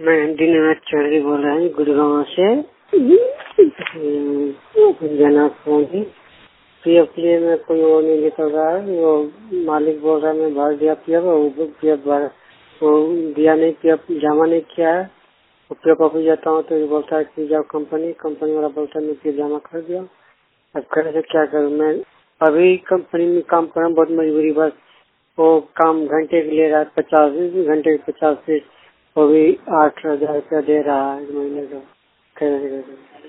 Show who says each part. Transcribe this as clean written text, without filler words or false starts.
Speaker 1: मैं दिनरात चौधरी बोल रहा हूँ गुड़गांव से। जनाब पीएफ के लिए मैं कोई वो नहीं निकल रहा है। वो मालिक बोल रहा है मैं भर दिया पीएफ, वो पीएफ भर वो दिया नहीं, पीएफ जमा नहीं किया है। वो पीएफ ऑफिस जाता हूँ तो ये बोलता है कि जाओ कंपनी वाला बोलता है मैं पीएफ जमा कर दिया। अब करे से क्या करूँ मैं? अभी कंपनी में काम कर रहा हूँ, बहुत मजबूरी। बस वो काम घंटे के ले रहा है 50 घंटे के 50 फीस, वो भी 8,000 रुपया दे रहा है महीने का। कैसे